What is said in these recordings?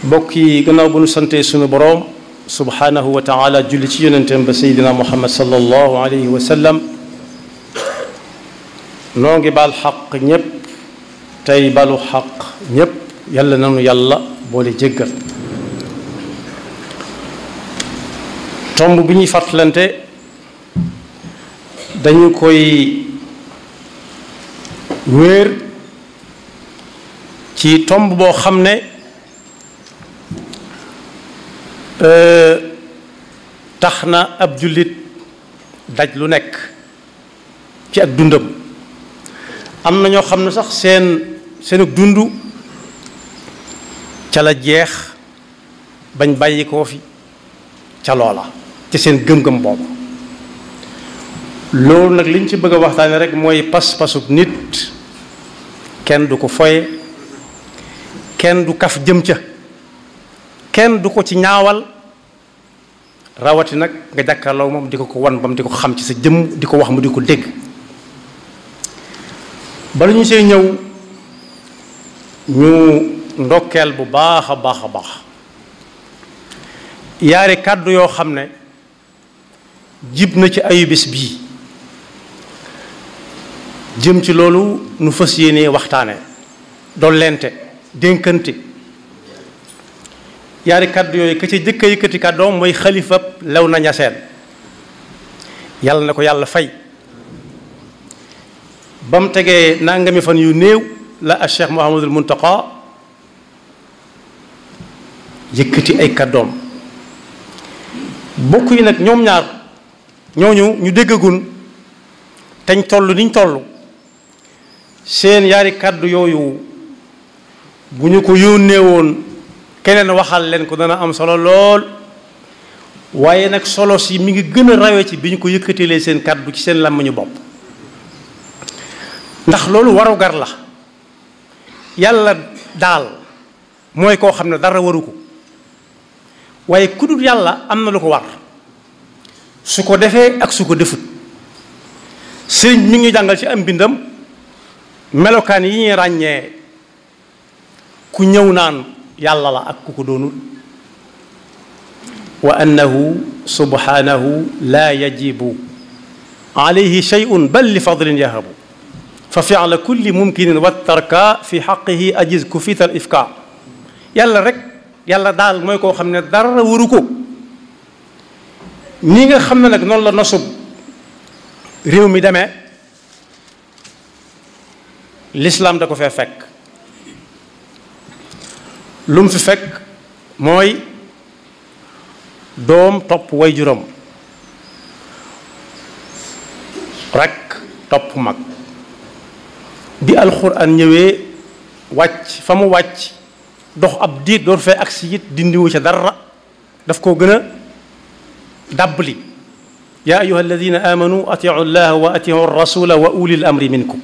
mbokk yi gannaaw bu nu santee sunu boroom subhanahu wa taala julli ci yonenteem ba seydina muhammad sallallahu alayhi wa sallam noo ngi baal xaq ñépp tey balu xaq ñépp yàlla nanu yàlla boole jéggal tomb bi ñuy fàttalante dañu koy wéer ci tomb boo xam ne tax na ab jullit daj lu nekk ci ak dundam am na ñoo xam ne sax seenu dund ca la jeex bañ bàyyi koo fi ca loola ci seen gëm-gëm boobu loolu nag liñ ci bëgg a waxtaane rek mooy pas-pasub nit kenn du ko foye kenn du kaf jëm ca kenn du ko ci ñaawal rawati nag nga jàkkaarloo moom di ko wan bam di ko xam ci sa jëm di ko wax mu di ko dégg bala ñu see ñëw ñu ndokkeel bu baax a baax a baax yaari kàddu yoo xam ne jib na ci ayu bés bii jëm ci loolu nu fas yéenee waxtaane dollente dénkante yaari kàddu yooyu ka ca jëkk a yëkkati kàddoom mooy xalifab Léona Niassène yàlla na ko yàlla fay ba mu tegee nangami fan yu néew la a Cheikh Mouhamadul Muntaqa yëkkati ay kàddoom bokk yi nag ñoom ñaar ñooñu ñu déggagun teñ toll niñ toll seen yaari kàddu yooyu bu ñu ko yónnee woon keneen waxal leen ko dana am solo lool waaye nag solo si mi ngi gën a rawe ci bi ñu ko yëkkatilee seen kàddu ci seen làmmiñu bopp ndax loolu warugar la yàlla daal mooy koo xam ne dara waru ko waaye ku dul yàlla am na lu ko war su ko defee ak su ko defut sëriñ mi ngi jàngal ci am bindam melokaan yi ñuy ràññee ku ñëw naan yàlla la ak ku ko doonul wa annahu subhanahu la yajibu alayhi shay'un bal li fadlin yahabu fa fi'la kulli mumkinin wa tarka fi haqqihi ajiz ku fital ifka yàlla rek yàlla daal mooy koo xam ne dara waru ko ni nga xam ne nag noonu la nosub réew mi demee l'islam da ko fee fekk lu mu fi fekk mooy doom topp waajuram rekk topp mag bi alxuraan ñëwee wàcc fa mu wàcc dox ab diir door fee agsi it dindiwu ca dara daf koo gën a dàbbali yaa ayuha alladina amanu atiu llaha wa atiu rasula wa ulil amri minkum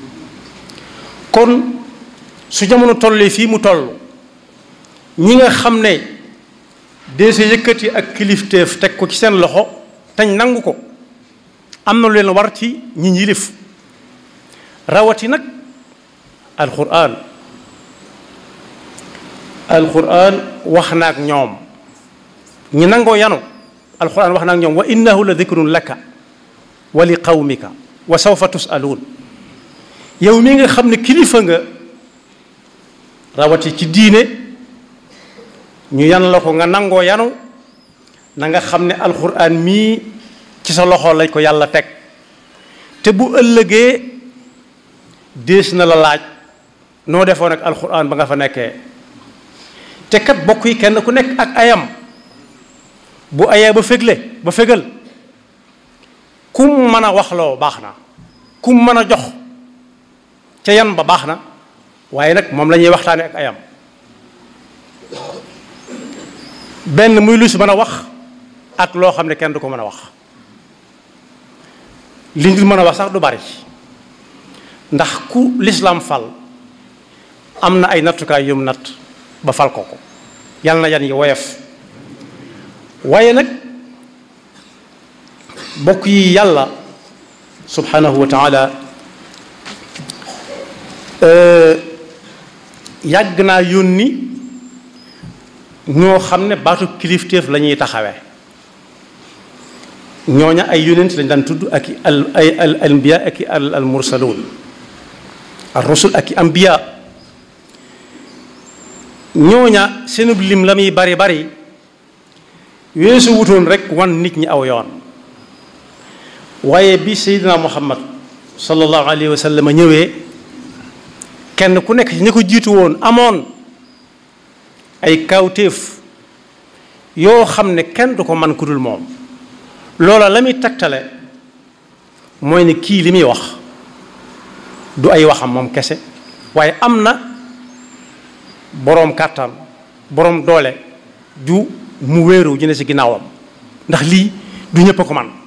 kon su jamono tollee fii mu toll ñi nga xam ne deese yëkkati ak kilifteef teg ko ci seen loxo tañ nangu ko am na lu leen war ci ñi yilif rawati nag alquran wax na ak ñoom ñi nangoo yanu alquran wax na ak ñoom wa innahu la dikrun laka wa li qawmika wa sawfa tusaluun yow mi nga xam ne kilifa nga rawati ci diine ñu yan la ko nga nangoo yanu na nga xam ne alxuraan mii ci sa loxo lañ ko yàlla teg te bu ëllëgee dees na la laaj noo defoon ak alxuraan ba nga fa nekkee te kat bokk yi kenn ku nekk ak ayam bu ayee ba fégal kum mën a waxloo baax na kum mën a jox ca yan ba baax na waaye nag moom la ñuy waxtaane ak ayam benn muy lu si mën a wax ak loo xam ne kenn du ko mën a wax li ñu mën a wax sax du bari ndax ku lislaam fal am na ay nattukaay yum natt ba fal ko yàlla na yan yi woyof waaye nag bokk yi yàlla subhanahu wa taala yàgg naa yónni ñoo xam ne baatu kilifteef la ñuy taxawee ñooña ay yonent lañ daan tudd ak i al anbiya ak i al mursaluun ar rusul ak i anbiya ñooña seenub lim la muy bari bari weesu wutoon rek wan nit ñi aw yoon waaye bi Seydina Muhammad sallallahu alayhi wa sallam ñëwee kenn ku nekk ci ñi ko jiitu woon amoon ay kawtéef yoo xam ne kenn du ko man ku dul moom loola la muy tegtale mooy ne kii li muy wax du ay waxam moom kese waaye am na boroom kàttan boroom doole ju mu wéeru ju ne ci ginnaawam ndax lii du ñëpp a ko man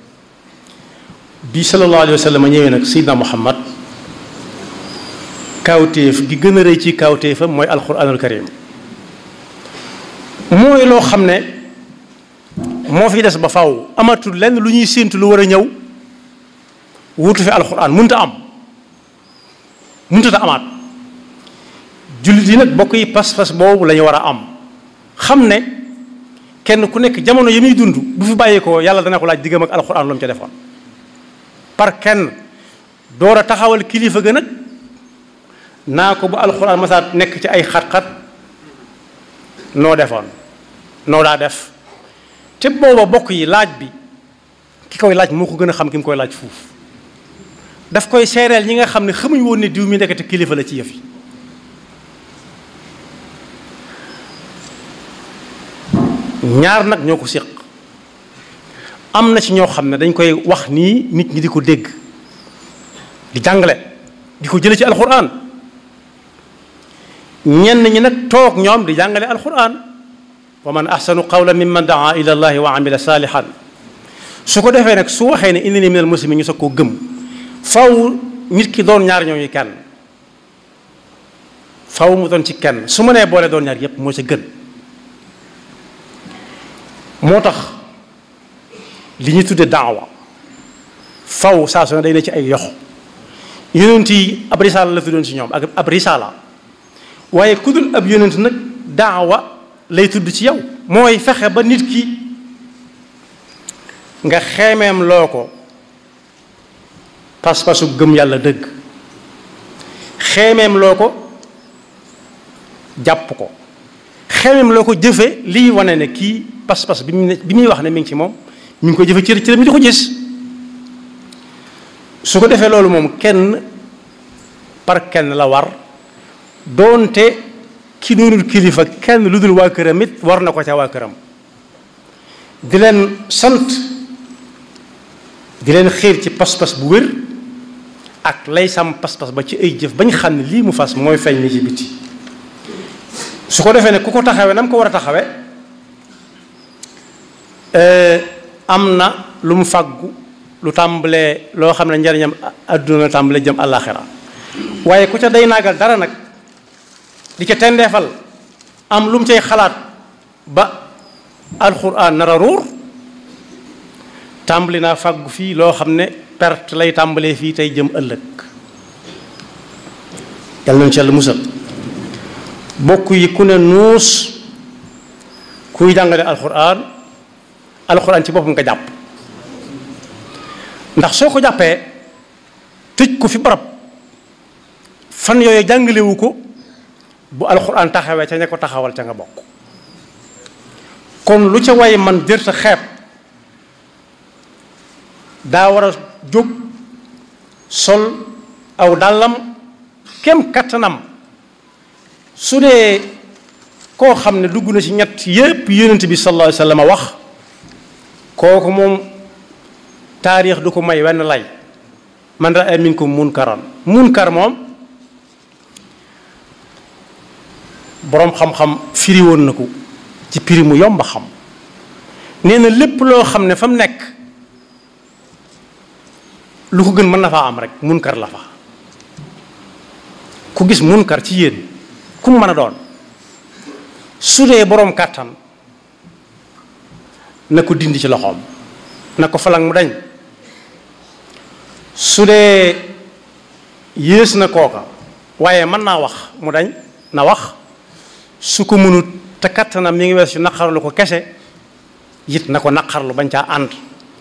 bi sallallahu alayhi wa sallam ñëwee nag Seydina Muhammad kawtéef gi gën a rëy ci kawtéefam mooy alquranul karim mooy loo xam ne moo fi des ba faw amatul lenn lu ñuy séentu lu war a ñëw wutu fi alquran mënta am mënta ta amaat jullit yi nag bokk yi pas-pas boobu la ñu war a am xam ne kenn ku nekk jamono yi muy dund bu fi bàyyi ko yàlla dana ko laaj diggam ak alquran lu mu ca defoon par kenn door a taxawal kilifa ga nag naa ko bu alquran masaat nekk ci ay xat-xat noo defoon noo daa def te booba bokk yi laaj bi ki koy laaj moo ko gën a xam ki mu koy laaj fuuf daf koy seereel ñi nga xam ne xamuñ woon ne diw mi nekkati kilifa la ci yëf yi ñaar nag ñoo ko séq am na ci ñoo xam ne dañ koy wax nii nit ñi di ko dégg di jàngale di ko jële ci alxuraan ñenn ñi nag toog ñoom di jàngale alxuraan wa man ahsanu qawlan mimman daa ila allahi wa amila salihan su ko defee nag su waxee ne innani minal muslimin ñu soog koo gëm faw nit ki doon ñaar ñooñu kenn faw mu doon ci kenn su ma nee boole doon ñaar yépp moo ca gën moo tax li ñu tudde daawa faw saa su ne day ne ci ay yoxo yonent yi ab risaala la fi doon ci ñoom ak ab risaala waaye ku dul ab yonent nag daawa lay tudd ci yow mooy fexe ba nit ki nga xeemeem loo ko pas-pasu gëm yàlla dëgg xeemeem loo ko jàpp ko xeemeem loo ko jëfe lii wane ne kii pas-pas bi muy wax ne mi ngi ci moom mi ngi ko jëfe cër mi di ko gis su ko defee loolu moom kenn par kenn la war doonte ki doonul kilifa kenn lu dul waa këram it war na ko ca waa këram di leen sant di leen xiir ci pas-pas bu wér ak lay sam pas-pas ba ci ay jëf bañ xam ne lii mu fas mooy feeñ ni ci biti su ko defee ne ku ko taxawee na mu ko war a taxawe am na lu mu fàggu lu tàmbalee loo xam ne njariñam adduna la tàmbalee jëm àllaaxira waaye ku ca day naagal dara nag di ca tendeefal am lu mu cay xalaat ba alxuraan nar a ruur tàmbali naa fàggu fii loo xam ne perte lay tàmbalee fii tey jëm ëllëg yàlla nañu ci yàlla musal bokk yi ku ne nuus kuy jàngale alxuraan ci boppam nga jàpp ndax soo ko jàppee tëj ko fi barab fan yooyu jàngalewu ko bu alxuraan taxawee ca ña ko taxawal ca nga bokk kon lu ca way man jër sa xeeb daa war a jóg sol aw dàllam kem kattanam su dee koo xam ne dugg na ci ñett yépp yonent bi sallallahu alayhi wa sallam wax kooku moom taarix du ko may wenn lay man raa minkum munkaran munkar moom boroom xam-xam firi woon na ko ci piri mu yomb a xam nee na lépp loo xam ne fa mu nekk lu ko gën mën na faa am rek munkar la fa ku gis munkar ci yéen ku mu mën a doon su dee boroom kàttan na ko dindi ci loxoom na ko falang mu dañ su dee yées na kooka waaye mën naa wax mu dañ na wax su ko mënut te kattanam mi ngi wees yu naqarlu ko kese it na ko naqarlu bañ caa ànd.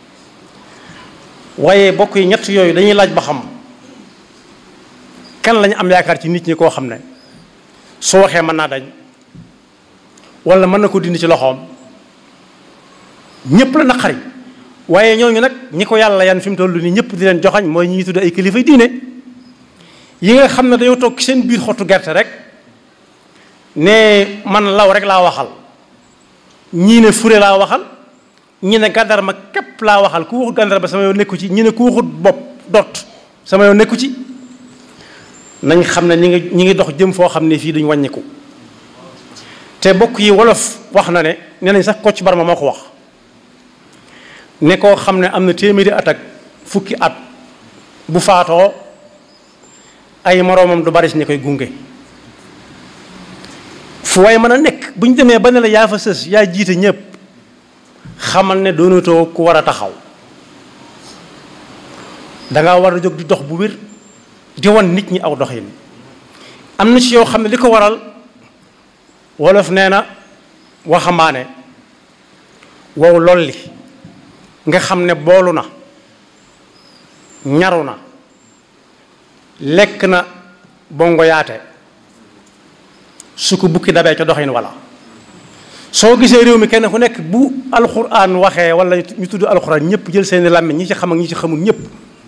waaye bokk yi ñett yooyu dañuy laaj ba xam kan lañu am yaakaar ci nit ñi koo xam ne su waxee mën naa dañ wala mën na ko dindi ci loxoom. ñëpp la naqari waaye ñooñu nag ñi ko yàlla yan fi mu toll nii ñëpp di leen joxañ mooy ñi tudd ay kilifa diine yi nga xam ne dañoo toog seen biir xottu gerte rek ne man law rek laa waxal ñii ne fure laa waxal ñi ne gàndar ma képp laa waxal ku waxut gàndar ba sama yoon nekku ci ñi ne ku waxut bopp dot sama yoon nekku ci. nañ xam ne ñi ngi dox jëm foo xam ne fii duñ wàññiku te bokk yi wolof wax na ne nee nañ sax Kocc Barma moo ko wax ne koo xam ne am na téeméeri at ak fukki at bu faatoo ay moroomam du bari si ñi koy gunge fu waaye mën a nekk bu ñu demee ba ne la yaa fa sës yaa jiite ñëpp xamal ne doonatoo ku war a taxaw danga war a jóg di dox bu wér di wan nit ñi aw doxin. am na ci yoo xam ne li ko waral wolof nee na waxambaane wow lolli nga xam ne boolu na ñaru na lekk na bongo yaate su ko bukki dabee ca doxin wala soo gisee réew mi kenn ku nekk bu alxuraan waxee wala ñu tudd alxuraan ñëpp jël seeni làmmiñ ñi ci xam ak ñi ci xamul ñëpp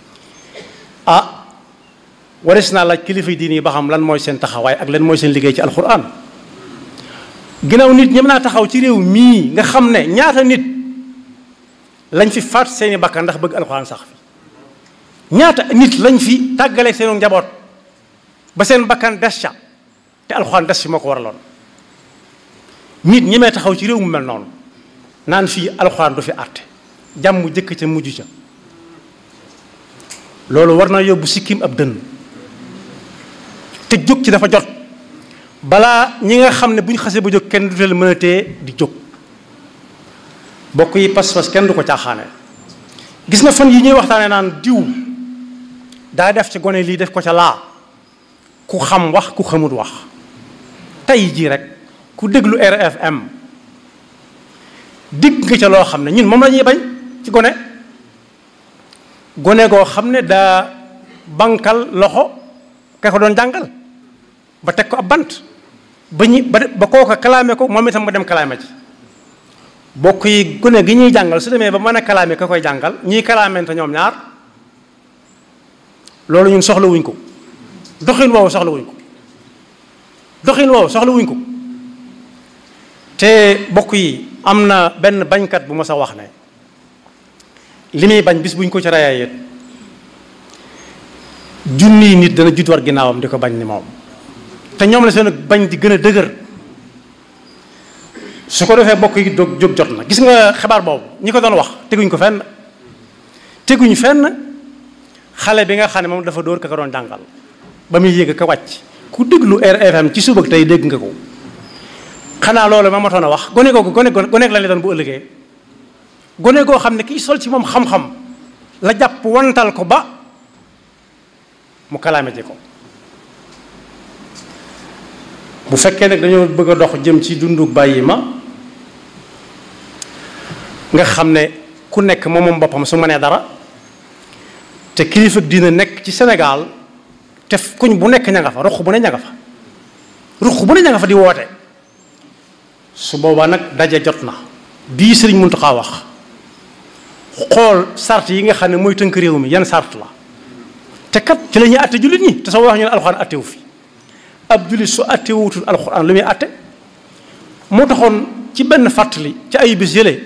waris naa laaj kilifa diine yi ba xam lan mooy seen taxawaay ak lan mooy seen liggéey ci alxuraan. ginnaaw nit ñi mën naa taxaw ci réew mii nga xam ne ñaata nit lañ fi faat seeni bakkan ndax bëgg alxuraan sax fi ñaata nit lañ fi tàggaleeg seenu njaboot ba seen bakkan des ca te alxuraan des fi moo ko waraloon. nit ñi may taxaw ci réew mu mel noonu naan fii alxuraan du fi àtte jàmm jëkk ca mujj ca loolu war na yóbbu sikkim ab dënn te jóg ci dafa jot balaa ñi nga xam ne bu ñu xasee ba jóg kenn du teel mën a téye di jóg. bokk yi pas-pas kenn du ko caaxaane gis nga fan yi ñuy waxtaane naan diw daa def ci gone lii def ko ca laa ku xam wax ku xamut wax. tey jii rek ku déglu RFM digg nga ca loo xam ne ñun moom la ñuy bañ ci gone goo xam ne daa bankal loxo ka ko doon jàngal ba teg ko ab bant ba kooka kalaame ko moom itam ma dem kalaame ci. bokk yi gone gi ñuy jàngal su demee ba mën a kalaame ka koy jàngal ñiy kalaamente ñoom ñaar loolu ñun soxlawuñ ko doxin woowu soxlawuñ ko te bokk yi am na benn bañkat bu ma sa wax ne li muy bañ bis buñ ko ci rayee it junniy nit dana jut war ginnaawam di ko bañ ni moom te ñoom la seen bañ di gën a dëgër. su ko defee bokk yi jóg jot na gis nga xibaar boobu ñi ko doon wax teguñ fenn xale bi nga xam ne moom dafa dóor ka ko doon jàngal ba muy yéeg ka wàcc ku déglu RFM ci suba tey dégg nga ko xanaa loolu ma matoon a wax gone la lay doon bu ëllëgee gone goo xam ne kii sol ci moom xam-xam la jàpp wantal ko ba mu kalaame ji ko. bu fekkee nag dañoo bëgg a dox jëm ci dundu bàyyi ma nga xam ne ku nekk moom boppam su mënee dara te kilifa diina nekk ci Sénégal te kuñ bu nekk ña nga fa ruq bu ne ña nga fa di woote su boobaa nag daje jot na bii Sëriñ Muntaxa wax xool sart yi nga xam ne mooy tënk réew mi yan sart la te kat ci la ñuy àtte jullit ñi te soo wax ñu ne alxuraan àttewu fi ab jullit su àtte wuutul alxuraan lu muy àtte moo taxoon ci benn fàttali ci ay bis yële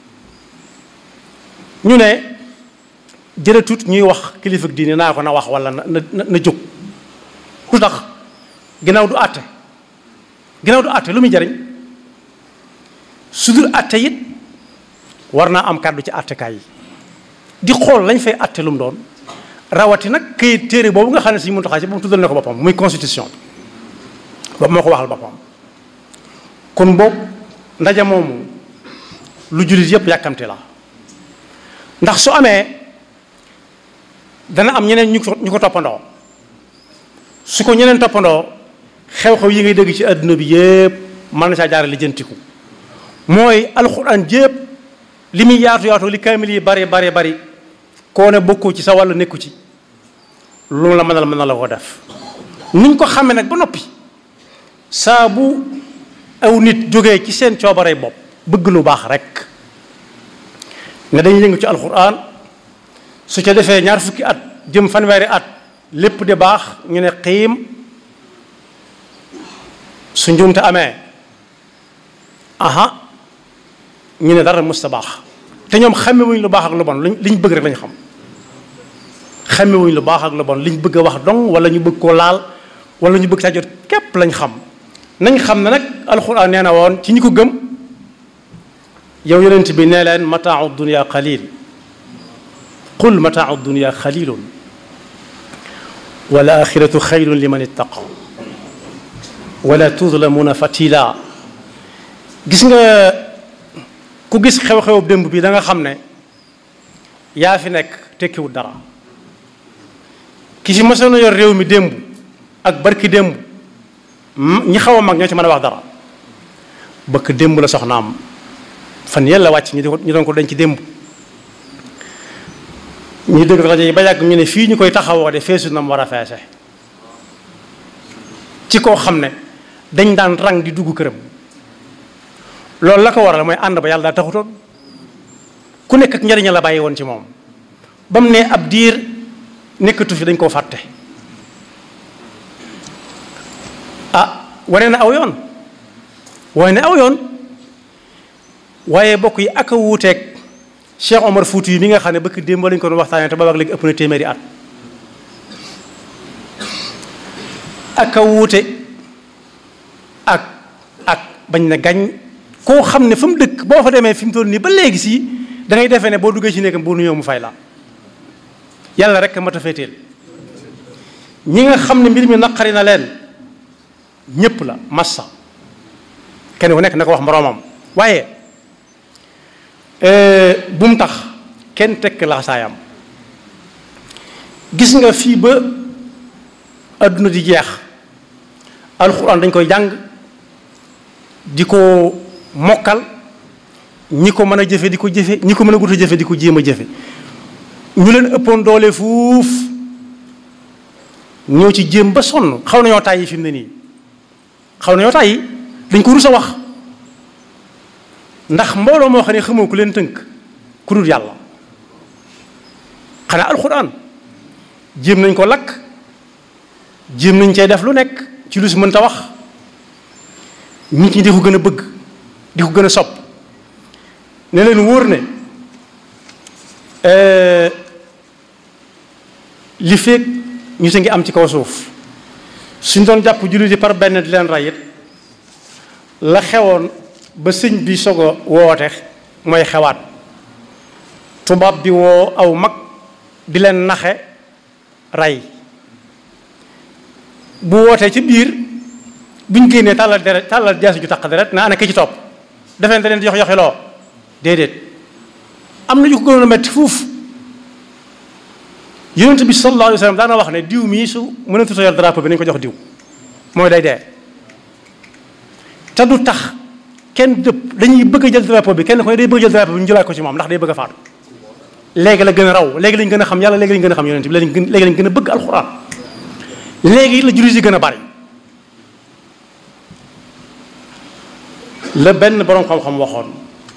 ñu ne jërëtut ñuy wax kilifa diine naa ko na wax wala na jóg lu tax ginnaaw du àtte lu muy jariñ su dul àtte it war naa am kàddu ci àttekaay yi di xool lañ fay àtte lu mu doon rawati nag këyit téere boobu nga xam ne si mun taxaa ci ba mu tuddal ne ko boppam muy constitution boobu moo ko waxal boppam kon boobu ndaje moomu lu jullit yépp yàkkamte la ndax su amee dana am ñeneen ñu ko toppandoo su ko ñeneen toppandoo xew-xew yi ngay dégg ci àdduna bi yépp mën na saa jaare lijjantiku mooy alxuraan jépp li muy yaatu yaatu li kaamil yi bari koo ne bokkoo ci sa wàllu nekku ci lu la mën na la ko def niñ ko xamee nag ba noppi saa bu aw nit jógee ci seen coobarey bopp bëgg lu baax rek ne dañuy yëngu ci alxuraan su ca defee 20 fukki at jëm fanweeri at lépp de baax ñu ne xiim su njuumte amee aha ñu ne dara mës ta baax te ñoom xamewuñ lu baax ak lu bon liñ bëgg rek lañ xam xamewuñ lu baax ak lu bon liñ bëgg a wax dong wala ñu bëgg koo laal wala ñu bëgg saa jot képp lañ xam nañ xam ne nag alxuraan nee na woon ci ñi ko gëm yow yonent bi nee leen mataau dunia qalil qul mataau dunia qalilun wal axiratu xayrun liman ittaqa wala tuzlamuna fatila gis nga ku gis xew-xew démb bi da nga xam ne yaa fi nekk tekkiwul dara ki si mësoon a yor réew mi démb ak barki démb ñi xaw a mag ñoo ci mën a wax dara bëkk démb la soxnaam fan yàlla wàcc ñu doon ko denc démb ñu dégg rajo yi ba yàgg ñu ne fii ñu koy taxawoo de feesu na mu war a feese ci koo xam ne dañ daan rang di dugg këram loolu la ko waral mooy ànd ba yàlla daa taxutoon ku nekk ak njariña la bàyyi woon ci moom ba mu ne ab diir nekkatu fi dañ koo fàtte wane na aw yoon waaye bokk yi ak a wuuteeg Cheikh Omar Fouti yi mi nga xam ne bëkk démb lañ ko doon waxtaanee te boobaag léegi ëpp na téeméeri at ak a wuute ak bañ na gañ koo xam ne fa mu dëkk boo fa demee fi mu toll nii ba léegi si da ngay defee ne boo duggee ci néegam boo nuyoo mu fay la yàlla rek mat a féeteel ñi nga xam ne mbir mi naqari na leen ñépp la massa kenn ku nekk na ko wax moroomam waaye bu mu tax kenn tekk laxasaayam gis nga fii ba adduna di jeex alxuraan dañ koy jàng di ko mokkal ñi ko mën a jëfe di ko jëfe ñi ko mën a gut a jëfe di ko jéem a jëfe ñu leen ëppoon doole fuuf ñoo ci jéem ba sonn xaw nañoo tàyyi fi mu ne nii xaw nañoo tàyyi dañ ko rus a wax ndax mbooloo moo xam ne xamoo ku leen tënk ku dul yàlla xanaa alxuraan jéem nañ ko lakk jéem nañ cay def lu nekk ci lu si mënta wax nit ñi di ko gën a bëgg di ko gën a sopp ne leen wóor ne li feeg ñu sa ngi am ci kaw suuf suñ doon jàpp jullit yi par benn di leen rayit la xewoon ba sëñ bi soog a woote mooy xewaat tubaab bi woo aw mag di leen naxe ray bu wootee ci biir buñ génnee tàllal jaasi ju taq deret na ana ki ci topp defeen da leen di yoxiloo déedéet am na ñu ko gënoon a metti fuuf yonent bi sallallahu alayhi wa sallam daana wax ne diw mii su mënatu yor drapeau bi nañu ko jox diw mooy day dee te du tax kenn dëpp dañuy bëgg a jël drapeau bi kenn ko ne day bëgg a jël drapeau bi ñu jëlaat ko ci moom ndax day bëgg a faatu léegi la gën a raw léegi lañ gën a xam yàlla léegi lañ gën a xam yonent bi léegi lañ gën a bëgg alxuraan léegi la jullit yi gën a bari la benn boroom xam-xam waxoon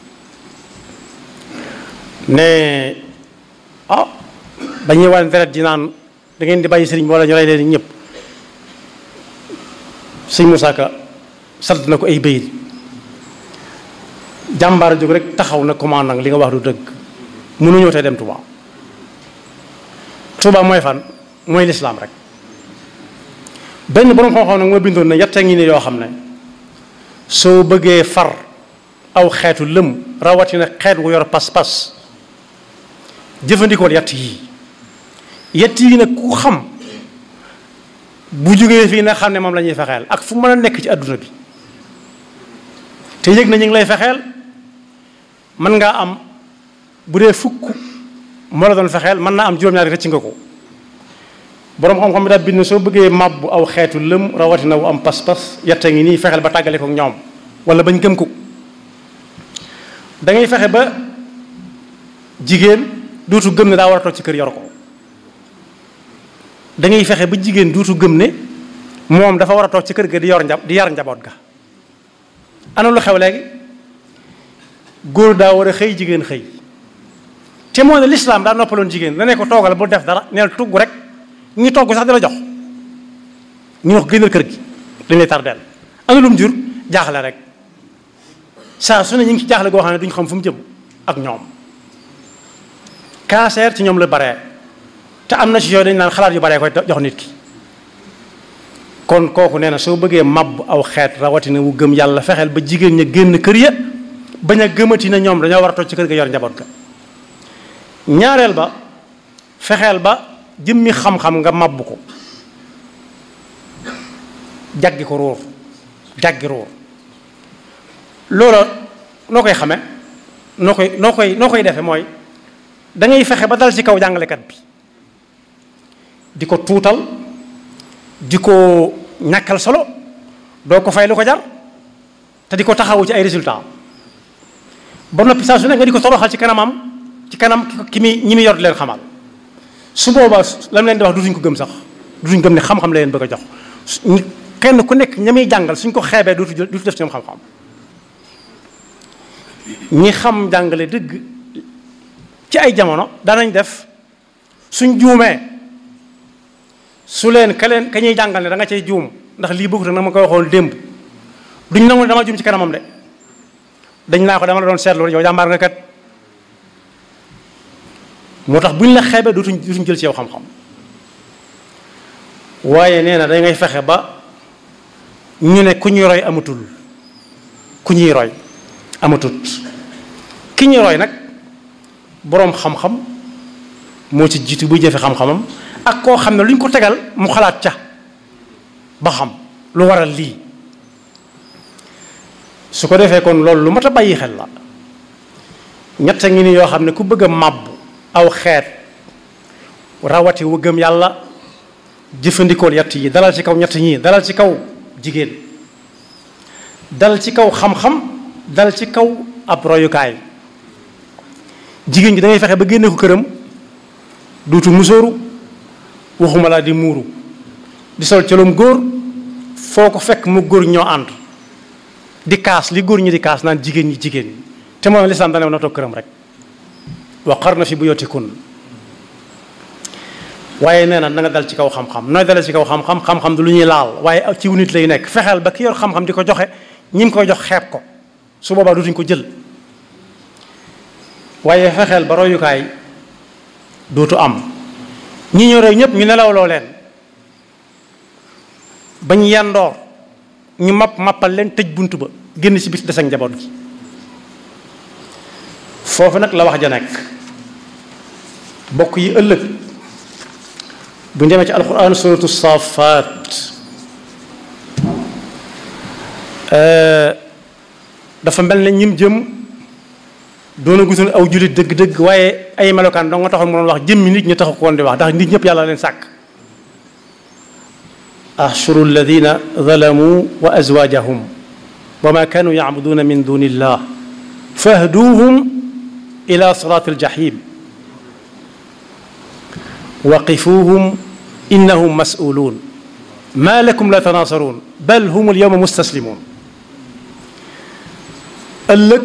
ne dañuy wane deret ji naan da ngeen di bàyyi sëriñ bi wala ñu rey leen ñëpp sëñ Moussa Ka sant na ko ay bayit jàmbaar jóg rek taxaw na commande nag li nga wax du dëgg mënuñoo tey dem Touba Touba mooy fan mooy lislaam rek benn borom xam-xam nag moo bindoon ne yetta ngi ne yoo xam ne soo bëggee far aw xeetu lëm rawatina xeet wu yor pas-pas jëfandikool yett yi nag ku xam bu jógee fii na xam ne moom la ñuy fexeel ak fu mën a nekk ci àdduna bi te yëg na ñu ngi lay fexeel mën ngaa am bu dee fukk moo la doon fexeel mën naa am juróom-ñaari rëcc nga ko boroom xam-xam bi daal bind soo bëggee màbbu aw xeetu lëm rawatina wu am pas-pas yetta ngi nii fexeel ba tàggale ko ñoom wala bañ gëm ko. da ngay fexe ba jigéen duutu gëm ne daa war a toog ci kër yor ko. da ngay fexe ba jigéen duutu gëm ne moom dafa war a toog ci kër ga di yar njaboot ga. ana lu xew léegi góor daa war a xëy jigéen xëy te moo ne lislaam daa noppaloon jigéen da ne ko toogal bu def dara neel tugg rek ñi togg sax di la jox ñu wax génnal kër gi dañ lay tardeel. ana lu mu jur jaaxle rek saa su ne ñu ngi ci jaaxle goo xam ne duñ xam fu mu jëm ak ñoom. cancer ci ñoom la baree te am na ci yooyu dañ naan xalaat yu baree koy jox nit ki. kon kooku nee na soo bëggee màbb aw xeet rawatina wu gëm yàlla fexeel ba jigéen ña génn kër ya bañ a gëmati na ñoom dañoo war a toog ci kër ga yor njaboot ga. ñaareel ba fexeel ba jëmmi xam-xam nga màbb ko jaggi ko ruur jaggi ruur. loola noo koy xame noo koy defe mooy da ngay fexe ba dal ci kaw jàngalekat bi di ko tuutal di ko ñàkkal solo doo ko fay lu ko jar te di ko taxawu ci ay résultats ba noppi saa su nekk nga di ko toroxal ci kanam ñi muy yor di leen xamal. su boobaa la mu leen di wax dutuñ ko gëm sax dutuñ gëm ne xam-xam la leen bëgg a jox kenn ku nekk ña muy jàngal suñ ko xeebee dutu def ci ñoom xam-xam. ñi xam jàngale dëgg ci ay jamono danañ def suñ juumee su leen ka ñuy jàngal ne da nga cay juum ndax lii bëggut na ma ko waxoon démb duñ nangu ne dama juum ci kanamam de dañ naa ko dama la doon seetlu yow jàmbaar nga kat. moo tax buñ la xeebee dutuñ jël ci yow xam-xam. waaye nee na da ngay fexe ba ñu ne ku ñuy roy amatul ku ñuy roy amatut ki ñuy roy nag boroom xam-xam moo ci jiitu buy jëfe xam-xamam ak koo xam ne lu ñu ko tegal mu xalaat ca ba xam lu waral lii. su ko defee kon loolu lu mat a bàyyi xel la. ñett ngi ni yoo xam ne ku bëgg a màbb aw xeet rawati wu gëm yàlla jëfandikool yett yi dalal ci kaw ñett ñii dalal ci kaw jigéen dal ci kaw xam-xam dal ci kaw ab royukaay. jigéen ji da ngay fexe ba génne ko këram duutu musóoru waxuma laa di muuru di sol colom góor foo ko fekk mu góor ñoo ànd di kaas li góor ñi di kaas naan jigéen ñi te moom lislaam dane na toog këram rek wa qarna fi buyutikun. waaye nee na nga dal ci kaw xam-xam nooy dale ci kaw xam-xam xam-xam du lu ñuy laal waaye ci nit lay nekk fexeel ba ki yor xam-xam di ko joxe ñi ngi koy jox xeeb ko su boobaa dutuñ ko jël. waaye fexeel ba royukaay dootu am ñi ñu roy ñëpp ñu nelawloo leen bañ yandoor ñu mappal leen tëj bunt ba génn ci bis des ak njaboot gi. foofu nag la wax ja nekk bokk yi ëllëg bu ñu demee ci alquran suratu safaat dafa mel ne ñim jëm doona gutoon aw jullit dëgg-dëgg waaye ay melokaan dong nga taxoon mu doon wax jëmmi nit ñi taxu ko woon di wax ndax nit ñëpp yàlla leen sàkk. ahshuru alladina zalamu wa azwajahum wa ma kanu yacbuduna min duni illah fahduuhum ila siraati aljahim waqifuuhum innahum mas'uluun ma lakum la tanaasaruun bal hum alyawma mustaslimuun. ëllëg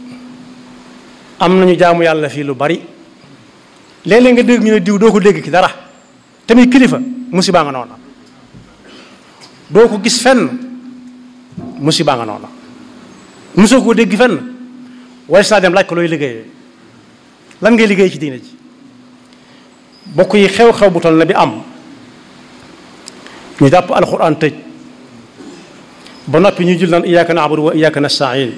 am nañu jaamu yàlla fii lu bari léeg-léeg nga dégg ñu ne diw doo ko dégg ki dara tamit kilifa musiba nga noona doo ko gis fenn musiba nga noona mosoo koo dégg fenn waaye saa dem laaj ko looy liggéeyee lan ngay liggéey ci diine ji. bokk yi xew-xew bu toll na bi am ñu jàpp alxuraan tëj ba noppi ñu jul naan iyyaka na'budu wa iyyaka nasta'iin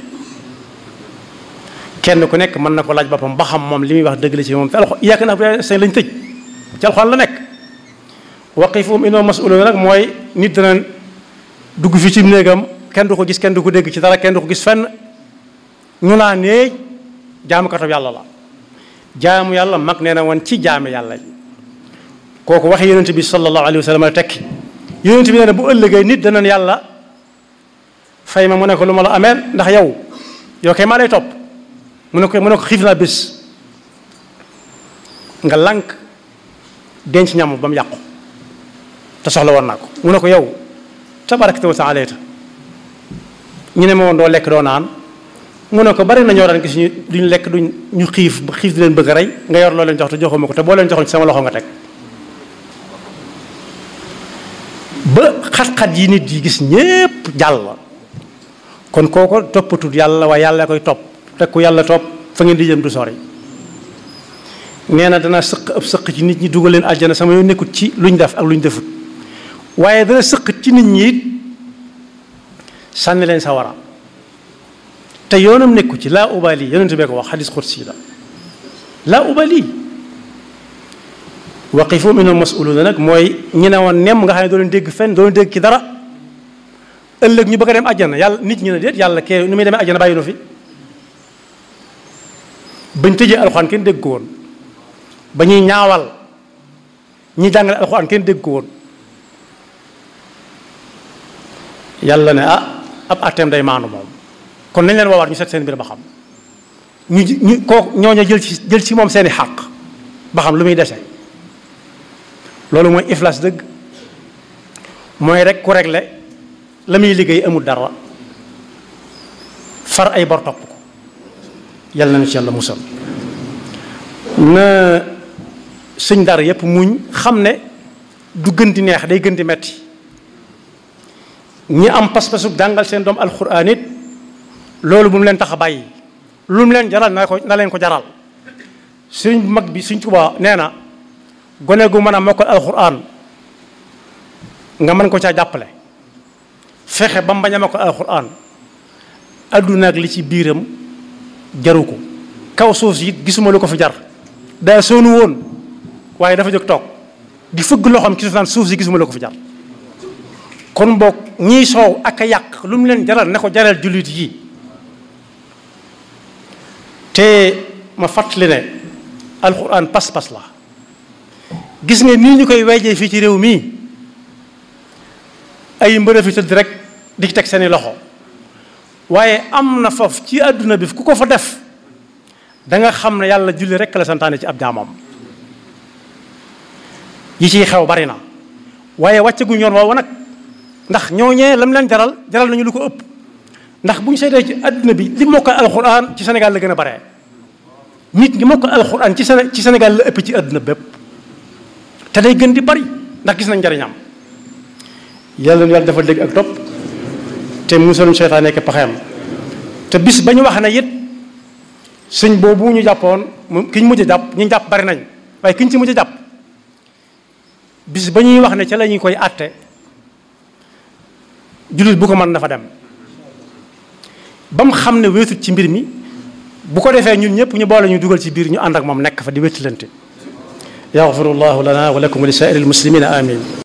kenn ku nekk mën na ko laaj boppam ba xam moom li muy wax dëgg la ci moom te alxuraan iyyaka na'budu wa iyyaka nasta'iin lañ tëj ci alxuraan la nekk. waqifuhum innahum mas'uluun nag mooy nit dana dugg fi ci néegam kenn du ko gis kenn du ko dégg ci dara kenn du ko gis fenn ñu naa nee jaamukatu yàlla la. jaamu yàlla mag nee na woon ci jaame yàlla yi kooku waxe yonent bi sallallahu alayhi wa sallam la tekki. yonent bi nee na bu ëllëgee nit danañ yàlla fay ma mu ne ko lu ma la ameel ndax yow kay maa lay topp mu ne ko xiif naa bés nga lànk denc ñam ba mu yàqu te soxla woon naa ko mu ne ko yow tabarakta wa taalaita ñu ne ma woon doo lekk doo naan mu ne ko bari na ñoo daan gis duñ lekk ñu xiif di leen bëgg a rey nga yor loo leen jox te joxuma ko te boo leen joxoon ci sama loxo nga teg ba xat-xat yi nit yi gis ñépp jàll kon kooko toppatut yàlla waaye yàlla koy topp te ku yàlla topp fa ngeen di jëm du sori nee na dana sëq ab sëq ci nit ñi dugal leen aljana sama yoon nekkut ci luñ def ak luñ defut waaye dana sëq ci nit ñi it sànni leen sawara te yoonam nekku ci laa ubali yonente bee ko wax xadis xudsi la laa ubali waqifu minhum mas'uluuna nag mooy ñi ne woon nemm nga xam ne doo leen dégg fenn doo leen dégg ci dara ëllëg ñu bëgg a dem àjjana yàlla nit ñi ne déet yàlla kee nu muy demee àjjana bàyyi no fi bañ tëjee alxuraan kenn dégg ko woon ba ñuy ñaawal ñi jàngale alxuraan kenn dégg ko woon yàlla ne ab atteem day maanu moom kon nañ leen woowaat ñu seet seen mbir ba xam ñu ñooñu jël ci moom seeni xàq ba xam lu muy dese loolu mooy iflas dëgg mooy rek ku réglé la muy liggéey amul dara far ay bor topp ko yàlla nañu ci yàlla musal na sëñ dara yépp muñ xam ne du gën di neex day gën di metti ñi am pas-pasu jàngal seen doom alxuraan it loolu bu mu leen tax a bàyyi lu mu leen jaral na leen ko jaral sëñ bu mag bi Sëñ Tuubaa nee na gone gu mën a mokkal alxuraan nga mën ko caa jàppale fexe ba mu bañ a mokkal alxuraan adduna ak li ci biiram jaru ko kaw suuf si it gisuma lu ko fi jar daa soonu woon waaye dafa jóg toog di fëgg loxoom ci suuf naan suuf si gisuma lu ko fi jar kon boog ñiy soow ak a yàq lu mu leen jaral ne ko jaral jullit yi te ma fàttali ne alxuraan pas-pas la gis nga nii ñu koy weejee fii ci réew mii ay mbërë fi tëdd rek di ci teg seeni loxo waaye am na foofu ci àdduna bi ku ko fa def da nga xam ne yàlla julli rek la santaane ci ab jaamam yi ciy xew bari na waaye wàccaguñ yoon woowu nag ndax ñooñee lam leen jaral nañu lu ko ëpp ndax bu ñu seetee ci àdduna bi li mokkal alxuraan ci Sénégal la gën a bare nit ñi mokkal alxuraan ci Sénégal la ëpp ci àdduna bépp te day gën di bari ndax gis nañ njariñam yàlla nu yàlla dafa dégg ak topp te musaluñ seytaan nekk paxeem te bis ba ñu wax ne it sëñ boobu ñu jàppoon ki ñu mujj a jàpp ñu jàpp bari nañ waaye ki ñu ci mujj a jàpp bis ba ñuy wax ne ca la ñu koy àtte jullit bu ko mën na fa dem ba mu xam ne wéetut ci mbir mi bu ko defee ñun ñëpp ñu boole ñu dugal ci biir ñu ànd ak moom nekk fa di wéttalante yaxfirullahu lana wa lakum wa li saa'iril muslimina amin